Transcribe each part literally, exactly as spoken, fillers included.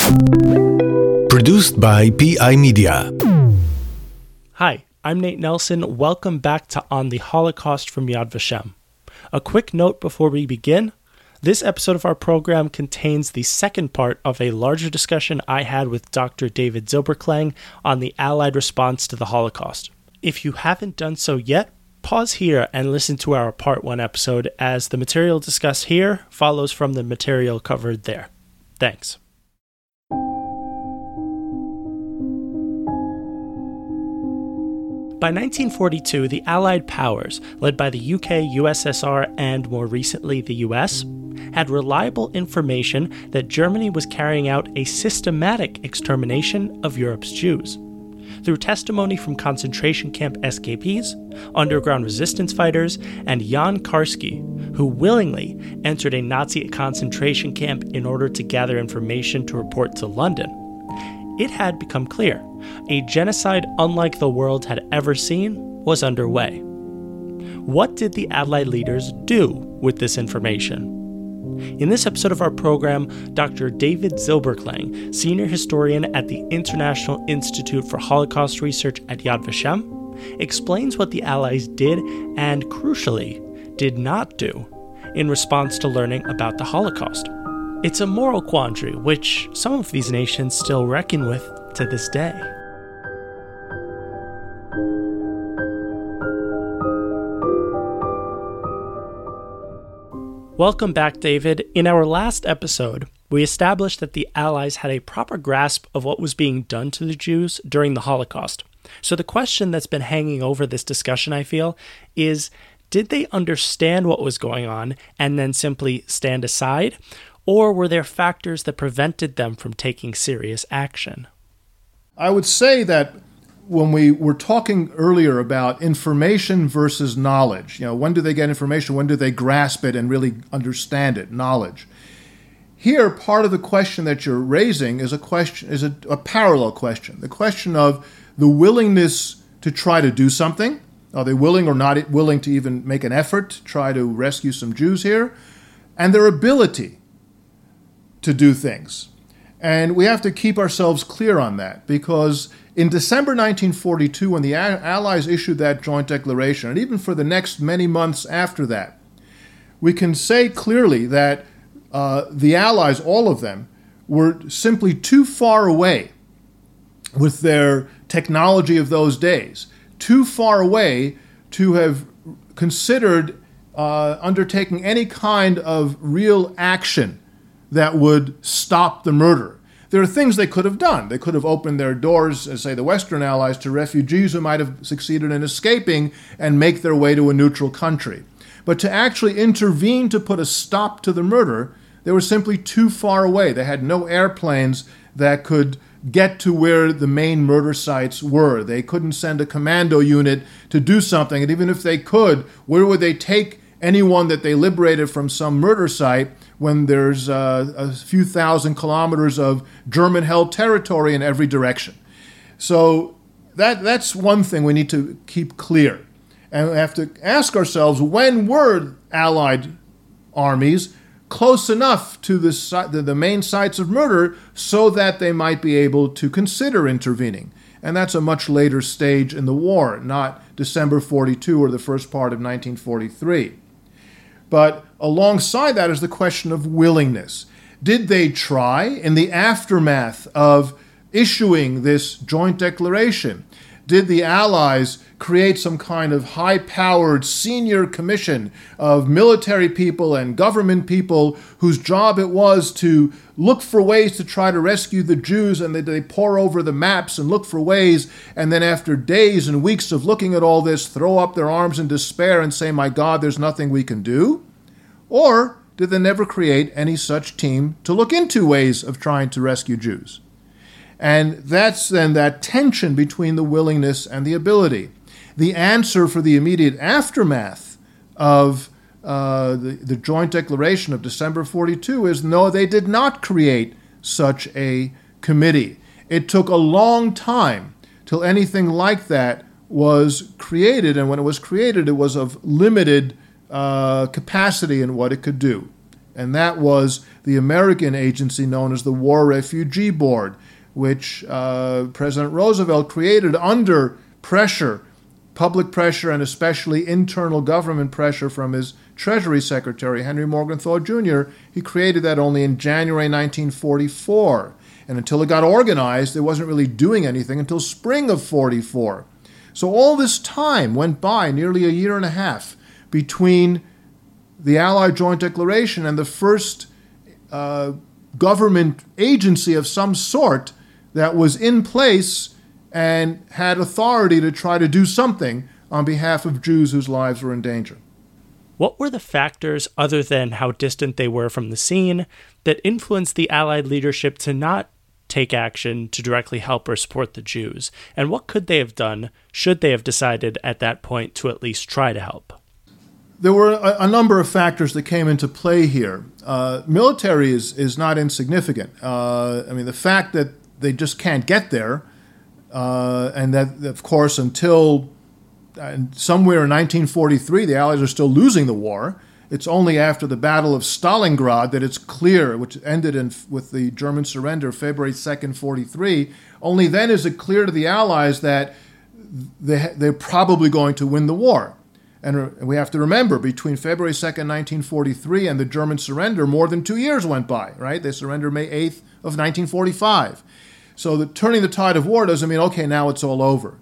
Produced by P I Media. Hi, I'm Nate Nelson. Welcome back to On the Holocaust from Yad Vashem. A quick note before we begin. This episode of our program contains the second part of a larger discussion I had with Doctor David Zilberklang on the Allied response to the Holocaust. If you haven't done so yet, pause here and listen to our part one episode, as the material discussed here follows from the material covered there. Thanks. By nineteen forty-two, the Allied powers, led by the U K, U S S R, and more recently the U S, had reliable information that Germany was carrying out a systematic extermination of Europe's Jews. Through testimony from concentration camp escapees, underground resistance fighters, and Jan Karski, who willingly entered a Nazi concentration camp in order to gather information to report to London, it had become clear a genocide unlike the world had ever seen was underway. What did the Allied leaders do with this information? In this episode of our program, Doctor David Zilberklang, senior historian at the International Institute for Holocaust Research at Yad Vashem, explains what the Allies did and, crucially, did not do in response to learning about the Holocaust. It's a moral quandary which some of these nations still reckon with to this day. Welcome back, David. In our last episode, we established that the Allies had a proper grasp of what was being done to the Jews during the Holocaust. So the question that's been hanging over this discussion, I feel, is did they understand what was going on and then simply stand aside? Or were there factors that prevented them from taking serious action? I would say that when we were talking earlier about information versus knowledge, you know, when do they get information, when do they grasp it and really understand it, knowledge. Here, part of the question that you're raising is a question, is a, a parallel question, the question of the willingness to try to do something. Are they willing or not willing to even make an effort to try to rescue some Jews here? And their ability to do things. And we have to keep ourselves clear on that, because in December nineteen forty-two, when the Allies issued that joint declaration, and even for the next many months after that, we can say clearly that uh, the Allies, all of them, were simply too far away with their technology of those days, too far away to have considered uh, undertaking any kind of real action that would stop the murder. There are things they could have done. They could have opened their doors, as say the Western Allies, to refugees who might have succeeded in escaping and make their way to a neutral country. But to actually intervene to put a stop to the murder, they were simply too far away. They had no airplanes that could get to where the main murder sites were. They couldn't send a commando unit to do something. And even if they could, where would they take anyone that they liberated from some murder site when there's uh, a few thousand kilometers of German-held territory in every direction? So that that's one thing we need to keep clear. And we have to ask ourselves, when were Allied armies close enough to the, the, the main sites of murder so that they might be able to consider intervening? And that's a much later stage in the war, not December forty-two or the first part of nineteen forty-three. But alongside that is the question of willingness. Did they try, in the aftermath of issuing this joint declaration, did the Allies create some kind of high-powered senior commission of military people and government people whose job it was to look for ways to try to rescue the Jews, and they, they pore over the maps and look for ways, and then after days and weeks of looking at all this, throw up their arms in despair and say, my God, there's nothing we can do? Or did they never create any such team to look into ways of trying to rescue Jews? And that's then that tension between the willingness and the ability. The answer for the immediate aftermath of uh, the, the joint declaration of December forty-two is no, they did not create such a committee. It took a long time till anything like that was created, and when it was created, it was of limited uh, capacity in what it could do. and that was the American agency known as the War Refugee Board, which uh, President Roosevelt created under pressure, public pressure, and especially internal government pressure from his Treasury Secretary, Henry Morgenthau Junior He created that only in January nineteen forty-four. And until it got organized, it wasn't really doing anything until spring of forty-four. So all this time went by, nearly a year and a half, between the Allied Joint Declaration and the first uh, government agency of some sort that was in place and had authority to try to do something on behalf of Jews whose lives were in danger. What were the factors, other than how distant they were from the scene, that influenced the Allied leadership to not take action to directly help or support the Jews? And what could they have done, should they have decided at that point to at least try to help? There were a, a number of factors that came into play here. Uh, military is, is not insignificant. Uh, I mean, the fact that they just can't get there, uh, and that, of course, until and somewhere in nineteen forty-three, the Allies are still losing the war. It's only after the Battle of Stalingrad that it's clear, which ended in, with the German surrender February second, forty-three. Only then is it clear to the Allies that they, they're probably going to win the war. And we have to remember, between February second, nineteen forty-three and the German surrender, more than two years went by, right? They surrendered May eighth of nineteen forty-five. So the, turning the tide of war doesn't mean, okay, now it's all over.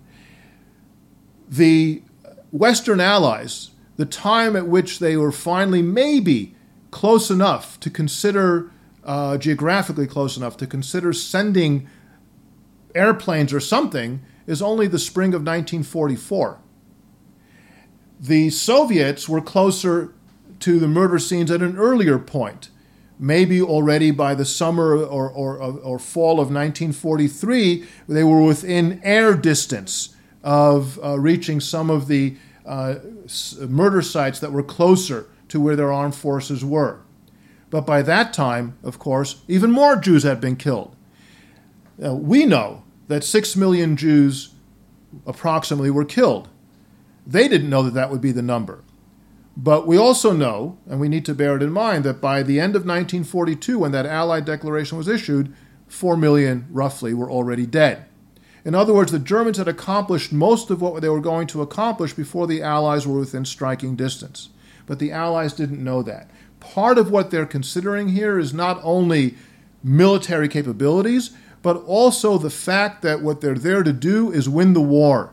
The Western Allies, the time at which they were finally maybe close enough to consider, uh, geographically close enough to consider sending airplanes or something, is only the spring of nineteen forty-four. The Soviets were closer to the murder scenes at an earlier point. Maybe already by the summer or, or, or fall of nineteen forty-three, they were within air distance of uh, reaching some of the uh, murder sites that were closer to where their armed forces were. But by that time, of course, even more Jews had been killed. Uh, we know that six million Jews approximately were killed. They didn't know that that would be the number. But we also know, and we need to bear it in mind, that by the end of nineteen forty-two, when that Allied declaration was issued, four million roughly were already dead. In other words, the Germans had accomplished most of what they were going to accomplish before the Allies were within striking distance. But the Allies didn't know that. Part of what they're considering here is not only military capabilities, but also the fact that what they're there to do is win the war.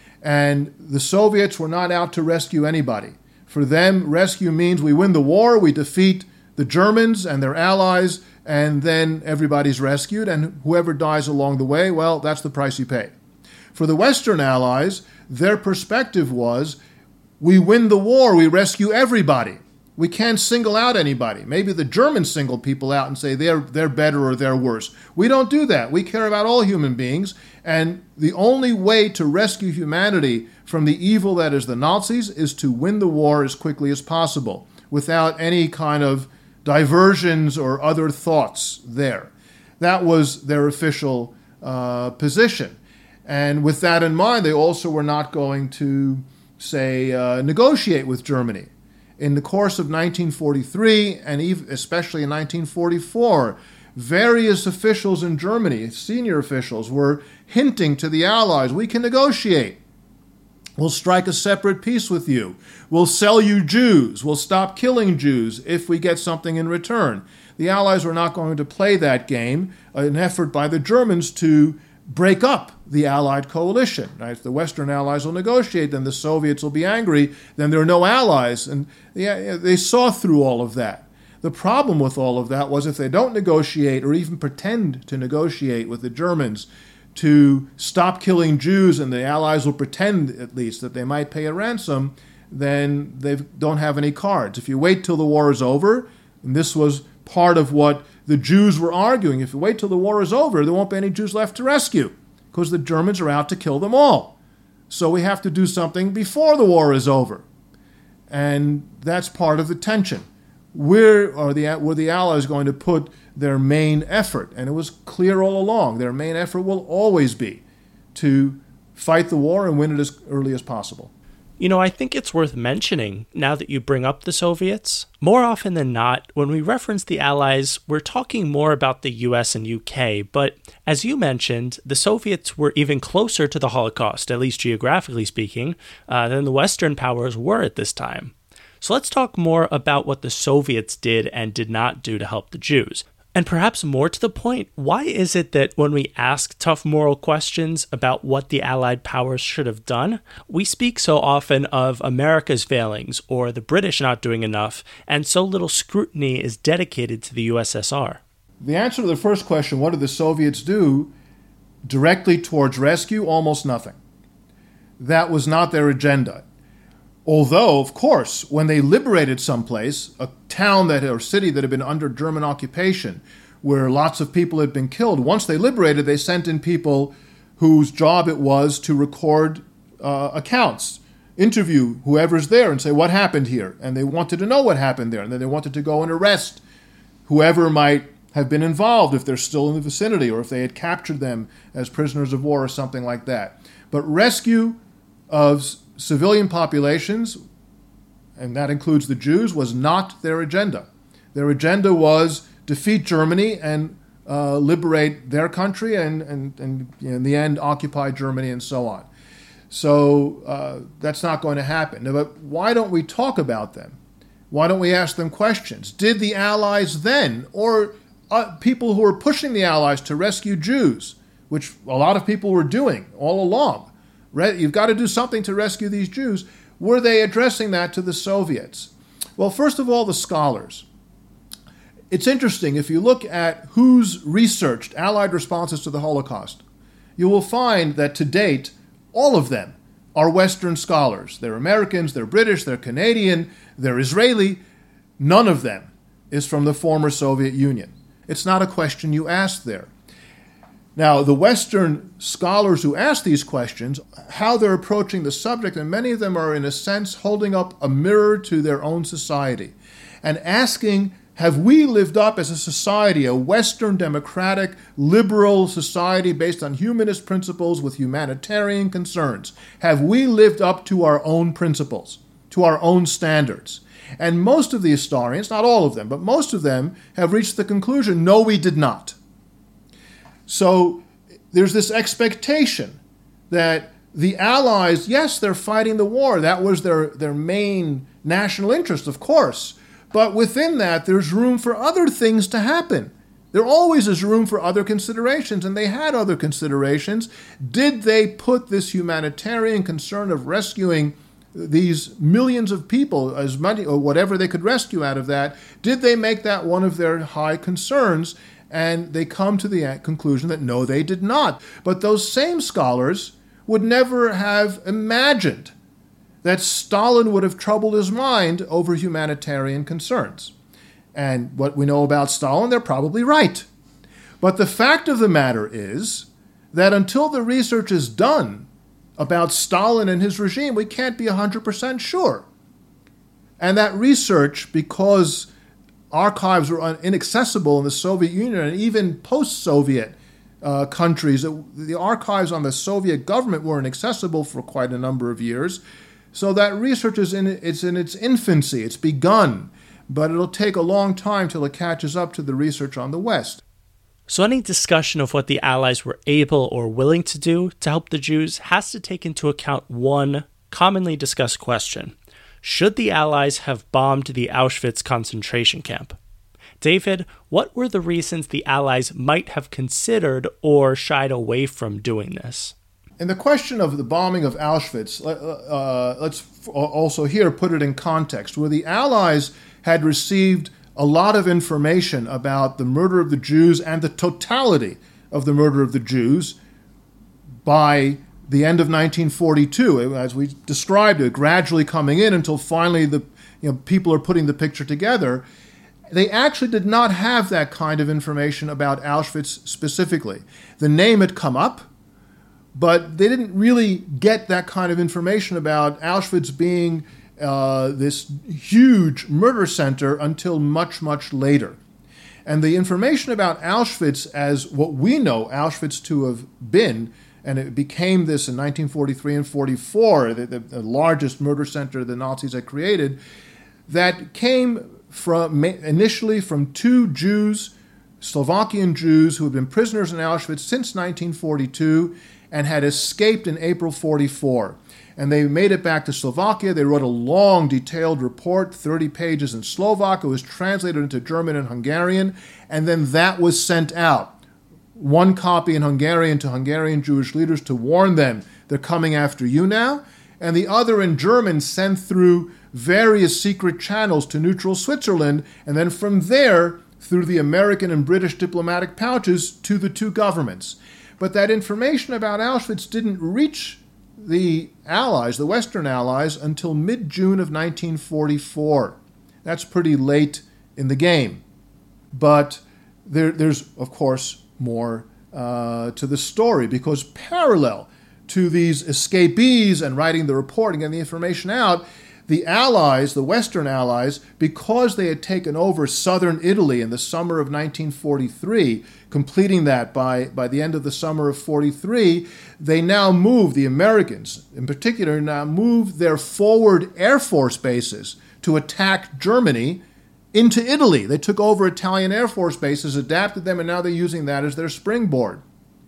And the Soviets were not out to rescue anybody. For them, rescue means we win the war, we defeat the Germans and their allies, and then everybody's rescued, and whoever dies along the way, well, that's the price you pay. For the Western Allies, their perspective was, we win the war, we rescue everybody. We can't single out anybody. Maybe the Germans single people out and say they're, they're better or they're worse. We don't do that. We care about all human beings, and the only way to rescue humanity from the evil that is the Nazis is to win the war as quickly as possible, without any kind of diversions or other thoughts there. That was their official uh, position. And with that in mind, they also were not going to, say, uh, negotiate with Germany. In the course of nineteen forty-three, and even, especially in nineteen forty-four, various officials in Germany, senior officials, were hinting to the Allies, we can negotiate. We'll strike a separate peace with you. We'll sell you Jews. We'll stop killing Jews if we get something in return. The Allies were not going to play that game, an effort by the Germans to break up the Allied coalition. Right? If the Western Allies will negotiate, then the Soviets will be angry, then there are no allies. And yeah, they saw through all of that. The problem with all of that was if they don't negotiate or even pretend to negotiate with the Germans to stop killing Jews, and the Allies will pretend, at least, that they might pay a ransom, then they don't have any cards. If you wait till the war is over, and this was part of what the Jews were arguing, if you wait till the war is over, there won't be any Jews left to rescue, because the Germans are out to kill them all. So we have to do something before the war is over. And that's part of the tension. Where are the, were the Allies going to put their main effort? And it was clear all along, their main effort will always be to fight the war and win it as early as possible. You know, I think it's worth mentioning, now that you bring up the Soviets, more often than not, when we reference the Allies, we're talking more about the U S and U K, but as you mentioned, the Soviets were even closer to the Holocaust, at least geographically speaking, uh, than the Western powers were at this time. So let's talk more about what the Soviets did and did not do to help the Jews. And perhaps more to the point, why is it that when we ask tough moral questions about what the Allied powers should have done, we speak so often of America's failings or the British not doing enough, and so little scrutiny is dedicated to the U S S R? The answer to the first question, what did the Soviets do directly towards rescue? Almost nothing. That was not their agenda. Although, of course, when they liberated someplace, a town that or city that had been under German occupation, where lots of people had been killed, once they liberated, they sent in people whose job it was to record uh, accounts, interview whoever's there and say, what happened here? And they wanted to know what happened there. And then they wanted to go and arrest whoever might have been involved if they're still in the vicinity or if they had captured them as prisoners of war or something like that. But rescue of civilian populations, and that includes the Jews, was not their agenda. Their agenda was defeat Germany and uh, liberate their country and, and, and in the end, occupy Germany and so on. So uh, that's not going to happen. Now, but why don't we talk about them? Why don't we ask them questions? Did the Allies then, or uh, people who were pushing the Allies to rescue Jews, which a lot of people were doing all along, you've got to do something to rescue these Jews. Were they addressing that to the Soviets? Well, first of all, the scholars. It's interesting, if you look at who's researched Allied responses to the Holocaust, you will find that to date, all of them are Western scholars. They're Americans, they're British, they're Canadian, they're Israeli. None of them is from the former Soviet Union. It's not a question you ask there. Now, the Western scholars who ask these questions, how they're approaching the subject, and many of them are, in a sense, holding up a mirror to their own society and asking, have we lived up as a society, a Western democratic, liberal society based on humanist principles with humanitarian concerns? Have we lived up to our own principles, to our own standards? And most of the historians, not all of them, but most of them have reached the conclusion, no, we did not. So there's this expectation that the Allies, yes, they're fighting the war. That was their, their main national interest, of course. But within that, there's room for other things to happen. There always is room for other considerations, and they had other considerations. Did they put this humanitarian concern of rescuing these millions of people, as many or whatever they could rescue out of that, did they make that one of their high concerns? And they come to the conclusion that no, they did not. But those same scholars would never have imagined that Stalin would have troubled his mind over humanitarian concerns. And what we know about Stalin, they're probably right. But the fact of the matter is that until the research is done about Stalin and his regime, we can't be one hundred percent sure. And that research, because archives were inaccessible in the Soviet Union and even post-Soviet uh, countries, the archives on the Soviet government were inaccessible for quite a number of years. So that research is in it's in its infancy. It's begun, but it'll take a long time till it catches up to the research on the West. So any discussion of what the Allies were able or willing to do to help the Jews has to take into account one commonly discussed question. Should the Allies have bombed the Auschwitz concentration camp? David, what were the reasons the Allies might have considered or shied away from doing this? In the question of the bombing of Auschwitz, uh, let's also here put it in context, where the Allies had received a lot of information about the murder of the Jews and the totality of the murder of the Jews by the end of nineteen forty-two, as we described it, gradually coming in until finally the you know, people are putting the picture together. They actually did not have that kind of information about Auschwitz specifically. The name had come up, but they didn't really get that kind of information about Auschwitz being uh, this huge murder center until much, much later. And the information about Auschwitz as what we know Auschwitz to have been and it became this in nineteen forty-three and forty-four, the, the, the largest murder center the Nazis had created, that came from initially from two Jews, Slovakian Jews, who had been prisoners in Auschwitz since nineteen forty-two and had escaped in April forty-four. And they made it back to Slovakia. They wrote a long, detailed report, thirty pages in Slovak. It was translated into German and Hungarian, and then that was sent out. One copy in Hungarian to Hungarian Jewish leaders to warn them they're coming after you now, and the other in German sent through various secret channels to neutral Switzerland, and then from there through the American and British diplomatic pouches to the two governments. But that information about Auschwitz didn't reach the Allies, the Western Allies, until mid-June of nineteen forty-four. That's pretty late in the game. But there, there's, of course, more uh, to the story, because parallel to these escapees and writing the report and getting the information out, the Allies, the Western Allies, because they had taken over southern Italy in the summer of nineteen forty-three, completing that by, by the end of the summer of forty-three, they now moved, the Americans in particular, now moved their forward Air Force bases to attack Germany into Italy. They took over Italian Air Force bases, adapted them, and now they're using that as their springboard.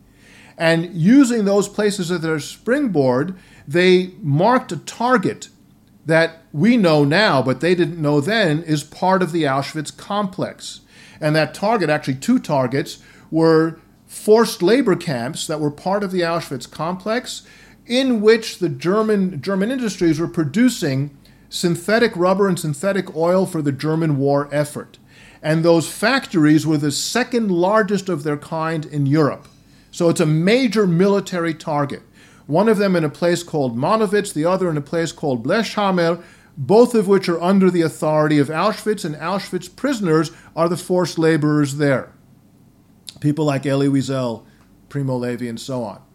And using those places as their springboard, they marked a target that we know now, but they didn't know then, is part of the Auschwitz complex. And that target, actually two targets, were forced labor camps that were part of the Auschwitz complex, in which the German German industries were producing synthetic rubber and synthetic oil for the German war effort. And those factories were the second largest of their kind in Europe. So it's a major military target. One of them in a place called Monowitz, the other in a place called Blechhammer, both of which are under the authority of Auschwitz, and Auschwitz prisoners are the forced laborers there. People like Elie Wiesel, Primo Levi, and so on.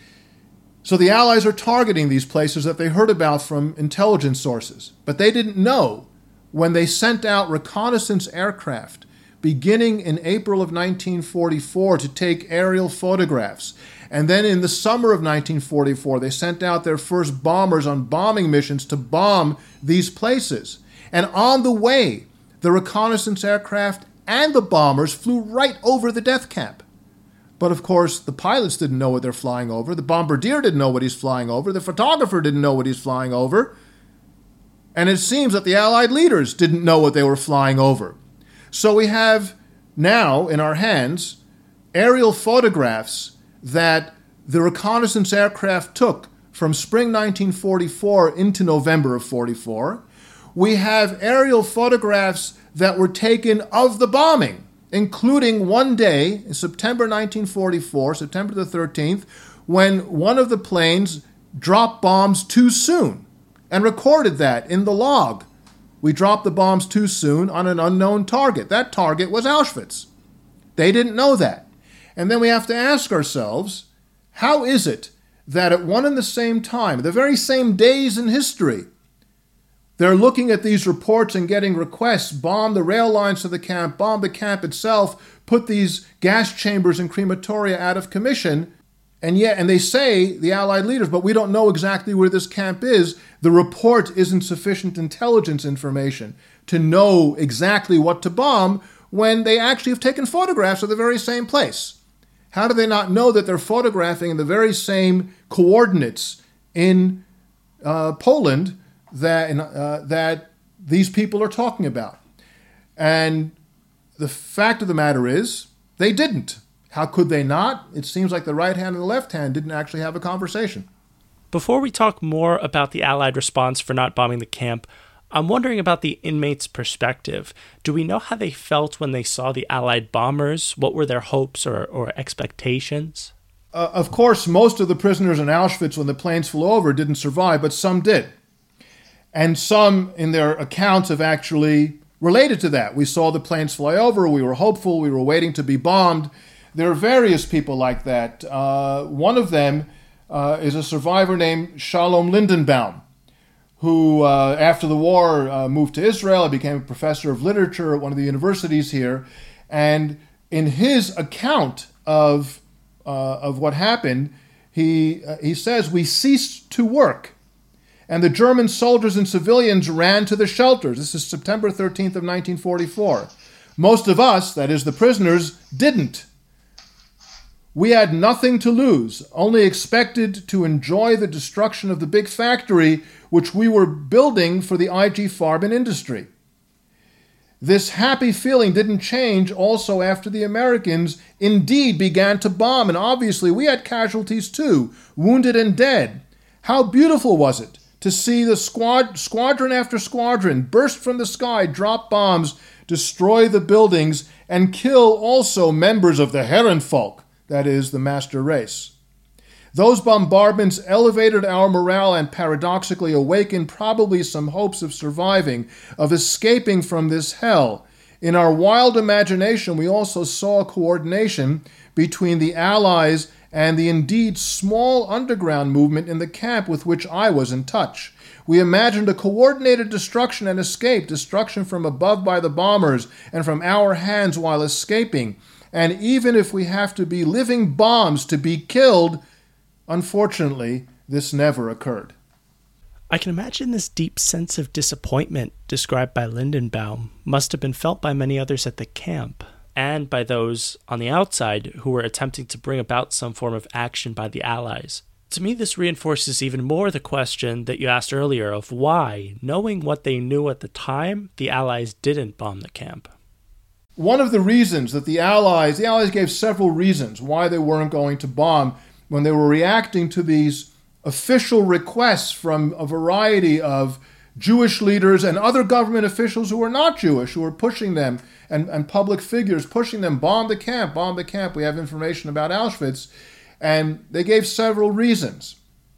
So the Allies are targeting these places that they heard about from intelligence sources, but they didn't know when they sent out reconnaissance aircraft beginning in April of nineteen forty-four to take aerial photographs. And then in the summer of nineteen forty-four, they sent out their first bombers on bombing missions to bomb these places. And on the way, the reconnaissance aircraft and the bombers flew right over the death camp. But of course, the pilots didn't know what they're flying over. The bombardier didn't know what he's flying over. The photographer didn't know what he's flying over. And it seems that the Allied leaders didn't know what they were flying over. So we have now in our hands aerial photographs that the reconnaissance aircraft took from spring nineteen forty-four into November of forty-four. We have aerial photographs that were taken of the bombing, including one day in September nineteen forty-four, September the thirteenth, when one of the planes dropped bombs too soon, and recorded that in the log. We dropped the bombs too soon on an unknown target. That target was Auschwitz. They didn't know that. And then we have to ask ourselves, how is it that at one and the same time, the very same days in history, they're looking at these reports and getting requests, bomb the rail lines to the camp, bomb the camp itself, put these gas chambers and crematoria out of commission, and yet, and they say, the Allied leaders, but we don't know exactly where this camp is. The report isn't sufficient intelligence information to know exactly what to bomb when they actually have taken photographs of the very same place. How do they not know that they're photographing in the very same coordinates in uh, Poland that, uh, that these people are talking about? And the fact of the matter is, they didn't. How could they not? It seems like the right hand and the left hand didn't actually have a conversation. Before we talk more about the Allied response for not bombing the camp, I'm wondering about the inmates' perspective. Do we know how they felt when they saw the Allied bombers? What were their hopes or, or expectations? Uh, of course, most of the prisoners in Auschwitz when the planes flew over didn't survive, but some did. And some, in their accounts, have actually related to that. We saw the planes fly over, we were hopeful, we were waiting to be bombed. There are various people like that. Uh, one of them uh, is a survivor named Shalom Lindenbaum, who, uh, after the war, uh, moved to Israel and became a professor of literature at one of the universities here. And in his account of uh, of what happened, he, uh, he says, we ceased to work, and the German soldiers and civilians ran to the shelters. This is September thirteenth of nineteen forty-four. Most of us, that is the prisoners, didn't. We had nothing to lose, only expected to enjoy the destruction of the big factory which we were building for the I G Farben industry. This happy feeling didn't change also after the Americans indeed began to bomb, and obviously we had casualties too, wounded and dead. How beautiful was it to see the squad, squadron after squadron burst from the sky, drop bombs, destroy the buildings, and kill also members of the Herrenvolk, that is, the master race. Those bombardments elevated our morale and paradoxically awakened probably some hopes of surviving, of escaping from this hell. In our wild imagination, we also saw coordination between the Allies and the indeed small underground movement in the camp with which I was in touch. We imagined a coordinated destruction and escape, destruction from above by the bombers and from our hands while escaping. And even if we have to be living bombs to be killed, unfortunately, this never occurred. I can imagine this deep sense of disappointment described by Lindenbaum must have been felt by many others at the camp, and by those on the outside who were attempting to bring about some form of action by the Allies. To me, this reinforces even more the question that you asked earlier of why, knowing what they knew at the time, the Allies didn't bomb the camp. One of the reasons that the Allies, the Allies gave several reasons why they weren't going to bomb when they were reacting to these official requests from a variety of Jewish leaders and other government officials who were not Jewish, who were pushing them, and, and public figures pushing them, bomb the camp, bomb the camp. We have information about Auschwitz. And they gave several reasons.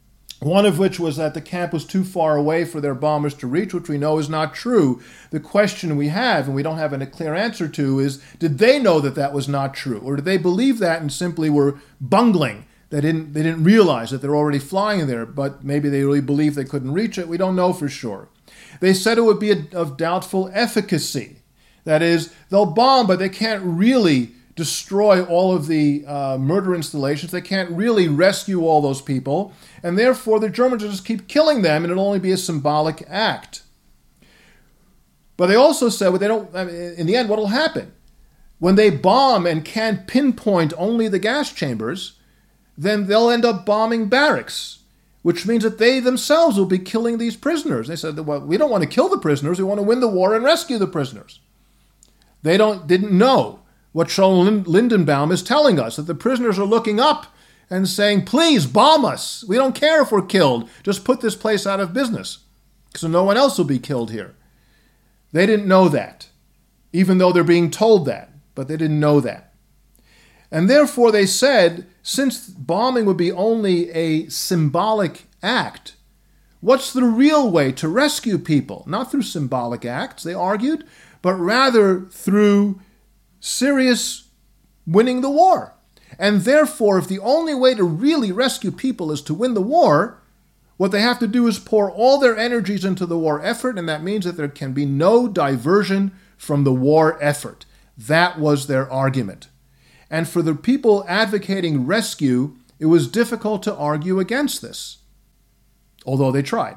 One of which was that the camp was too far away for their bombers to reach, which we know is not true. The question we have, and we don't have a clear answer to, is did they know that that was not true? Or did they believe that and simply were bungling? They didn't, they didn't realize that they're already flying there, but maybe they really believed they couldn't reach it. We don't know for sure. They said it would be a, of doubtful efficacy. That is, they'll bomb, but they can't really destroy all of the uh, murder installations. They can't really rescue all those people. And therefore, the Germans will just keep killing them, and it'll only be a symbolic act. But they also said, well, they don't, I mean, in the end, what will happen? When they bomb and can't pinpoint only the gas chambers, then they'll end up bombing barracks, which means that they themselves will be killing these prisoners. They said, well, we don't want to kill the prisoners. We want to win the war and rescue the prisoners. They don't didn't know what Scholl Lindenbaum is telling us, that the prisoners are looking up and saying, please bomb us. We don't care if we're killed. Just put this place out of business so no one else will be killed here. They didn't know that, even though they're being told that, but they didn't know that. And therefore they said, since bombing would be only a symbolic act, what's the real way to rescue people? Not through symbolic acts, they argued, but rather through serious winning the war. And therefore, if the only way to really rescue people is to win the war, what they have to do is pour all their energies into the war effort, and that means that there can be no diversion from the war effort. That was their argument. And for the people advocating rescue, it was difficult to argue against this, although they tried.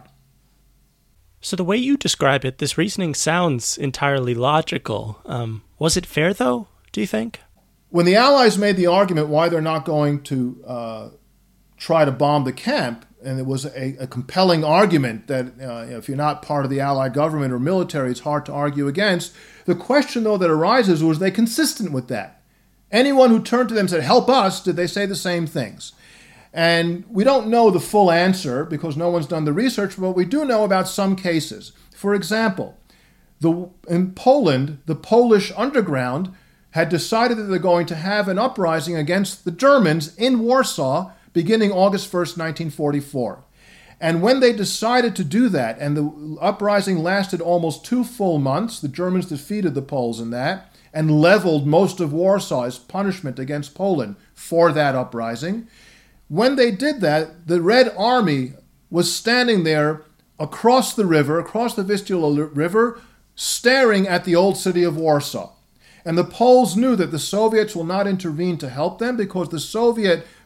So the way you describe it, this reasoning sounds entirely logical. Um, was it fair, though, do you think? When the Allies made the argument why they're not going to uh, try to bomb the camp, and it was a, a compelling argument that uh, if you're not part of the Allied government or military, it's hard to argue against, the question, though, that arises, was they consistent with that? Anyone who turned to them and said, help us, did they say the same things? And we don't know the full answer because no one's done the research, but we do know about some cases. For example, the, in Poland, the Polish underground had decided that they're going to have an uprising against the Germans in Warsaw beginning August first, nineteen forty-four. And when they decided to do that, and the uprising lasted almost two full months, the Germans defeated the Poles in that, and leveled most of Warsaw as punishment against Poland for that uprising. When they did that, the Red Army was standing there across the river, across the Vistula River, staring at the old city of Warsaw. And the Poles knew that the Soviets will not intervene to help them because the Soviet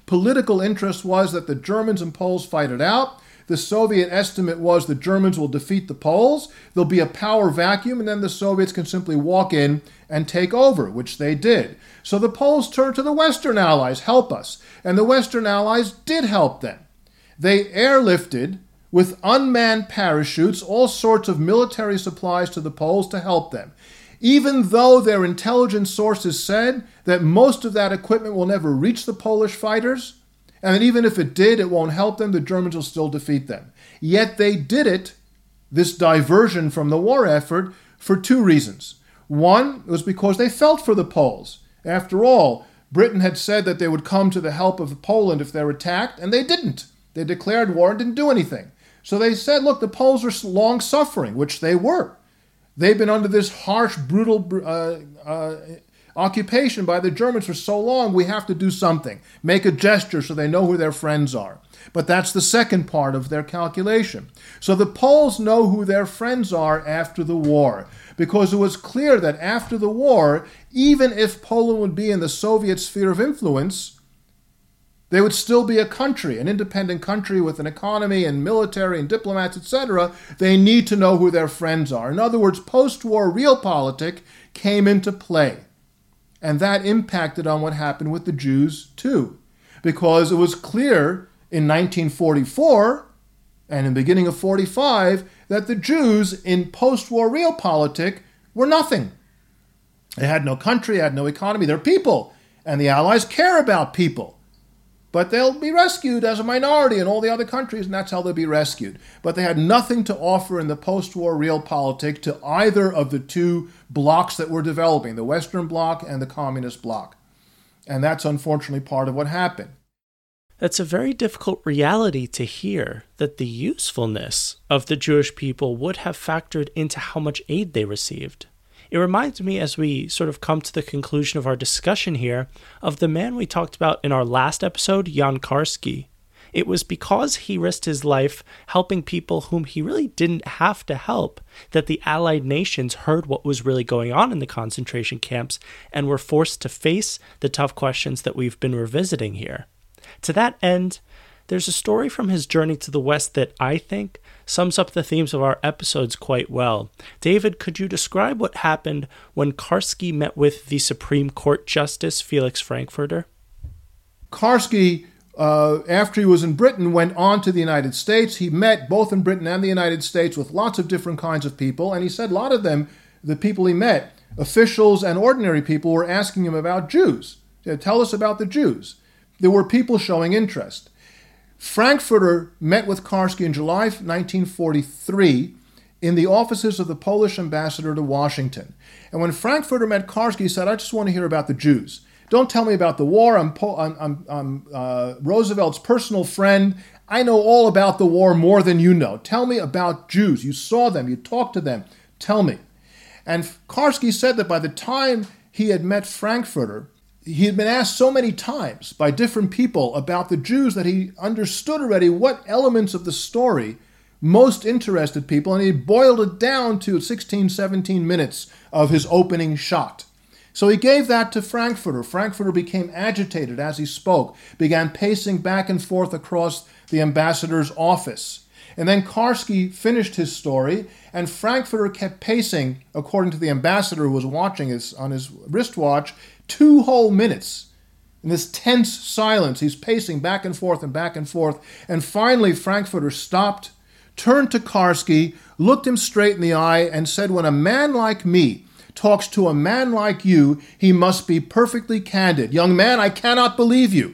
political interest was that the Germans and Poles fight it out. The Soviet estimate was the Germans will defeat the Poles. There'll be a power vacuum, and then the Soviets can simply walk in and take over, which they did. So the Poles turned to the Western Allies, help us. And the Western Allies did help them. They airlifted with unmanned parachutes all sorts of military supplies to the Poles to help them. Even though their intelligence sources said that most of that equipment will never reach the Polish fighters, and that even if it did, it won't help them, the Germans will still defeat them. Yet they did it, this diversion from the war effort, for two reasons. One was because they felt for the Poles. After all, Britain had said that they would come to the help of Poland if they're attacked, and they didn't. They declared war and didn't do anything. So they said, look, the Poles are long-suffering, which they were. They've been under this harsh, brutal uh, uh, occupation by the Germans for so long, we have to do something. Make a gesture so they know who their friends are. But that's the second part of their calculation. So the Poles know who their friends are after the war, because it was clear that after the war, even if Poland would be in the Soviet sphere of influence, they would still be a country, an independent country with an economy and military and diplomats, et cetera. They need to know who their friends are. In other words, post-war realpolitik came into play. And that impacted on what happened with the Jews, too. Because it was clear in nineteen forty-four and in the beginning of forty-five that the Jews in post-war realpolitik were nothing. They had no country, had no economy. They're people, and the Allies care about people. But they'll be rescued as a minority in all the other countries, and that's how they'll be rescued. But they had nothing to offer in the post-war realpolitik to either of the two blocs that were developing, the Western Bloc and the Communist Bloc. And that's unfortunately part of what happened. That's a very difficult reality to hear, that the usefulness of the Jewish people would have factored into how much aid they received. It reminds me, as we sort of come to the conclusion of our discussion here, of the man we talked about in our last episode, Jan Karski. It was because he risked his life helping people whom he really didn't have to help that the Allied nations heard what was really going on in the concentration camps and were forced to face the tough questions that we've been revisiting here. To that end, there's a story from his journey to the West that I think sums up the themes of our episodes quite well. David, could you describe what happened when Karski met with the Supreme Court Justice Felix Frankfurter? Karski, uh, after he was in Britain, went on to the United States. He met both in Britain and the United States with lots of different kinds of people, and he said a lot of them, the people he met, officials and ordinary people, were asking him about Jews. He said, tell us about the Jews. There were people showing interest. Frankfurter met with Karski in July nineteen forty-three in the offices of the Polish ambassador to Washington. And when Frankfurter met Karski, he said, I just want to hear about the Jews. Don't tell me about the war. I'm, po- I'm, I'm, I'm uh, Roosevelt's personal friend. I know all about the war more than you know. Tell me about Jews. You saw them. You talked to them. Tell me. And Karski said that by the time he had met Frankfurter, he had been asked so many times by different people about the Jews that he understood already what elements of the story most interested people, and he boiled it down to sixteen, seventeen minutes of his opening shot. So he gave that to Frankfurter. Frankfurter became agitated as he spoke, began pacing back and forth across the ambassador's office. And then Karski finished his story, and Frankfurter kept pacing, according to the ambassador who was watching his, on his wristwatch, two whole minutes. In this tense silence, he's pacing back and forth and back and forth. And finally, Frankfurter stopped, turned to Karski, looked him straight in the eye, and said, when a man like me talks to a man like you, he must be perfectly candid. Young man, I cannot believe you.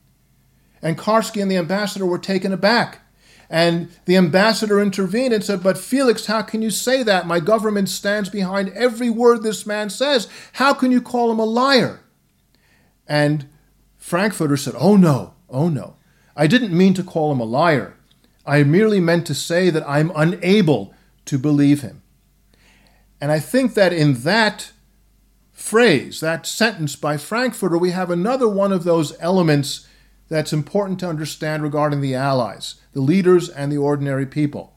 And Karski and the ambassador were taken aback. And the ambassador intervened and said, but Felix, how can you say that? My government stands behind every word this man says. How can you call him a liar? And Frankfurter said, oh no, oh no. I didn't mean to call him a liar. I merely meant to say that I'm unable to believe him. And I think that in that phrase, that sentence by Frankfurter, we have another one of those elements that's important to understand regarding the Allies, the leaders and the ordinary people.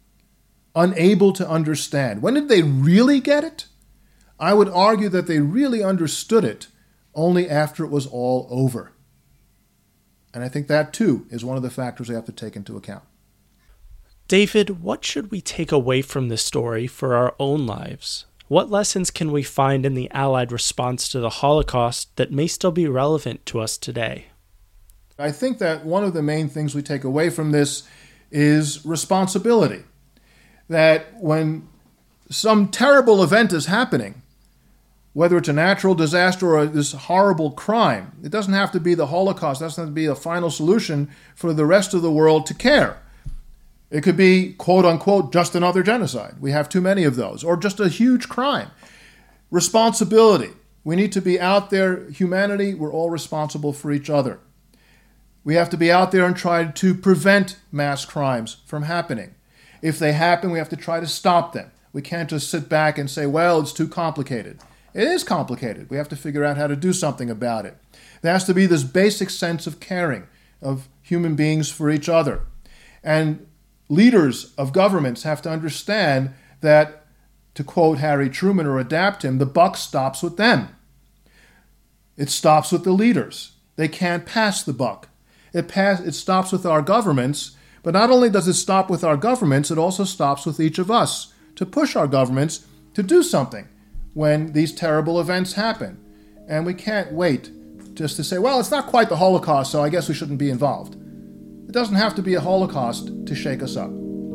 Unable to understand. When did they really get it? I would argue that they really understood it only after it was all over. And I think that, too, is one of the factors we have to take into account. David, what should we take away from this story for our own lives? What lessons can we find in the Allied response to the Holocaust that may still be relevant to us today? I think that one of the main things we take away from this is responsibility. That when some terrible event is happening, whether it's a natural disaster or this horrible crime, it doesn't have to be the Holocaust. It doesn't have to be a final solution for the rest of the world to care. It could be, quote unquote, just another genocide. We have too many of those. Or just a huge crime. Responsibility. We need to be out there. Humanity, we're all responsible for each other. We have to be out there and try to prevent mass crimes from happening. If they happen, we have to try to stop them. We can't just sit back and say, well, it's too complicated. It is complicated. We have to figure out how to do something about it. There has to be this basic sense of caring of human beings for each other. And leaders of governments have to understand that, to quote Harry Truman or adapt him, the buck stops with them. It stops with the leaders. They can't pass the buck. It, pass, it stops with our governments, but not only does it stop with our governments, it also stops with each of us to push our governments to do something when these terrible events happen. And we can't wait just to say, well, it's not quite the Holocaust, so I guess we shouldn't be involved. It doesn't have to be a Holocaust to shake us up.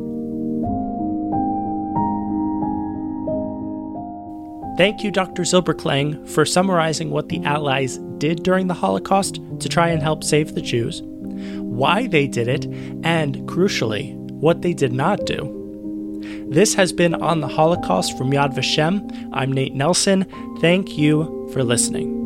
Thank you, Doctor Zilberklang, for summarizing what the Allies did during the Holocaust to try and help save the Jews, why they did it, and, crucially, what they did not do. This has been On the Holocaust from Yad Vashem. I'm Nate Nelson. Thank you for listening.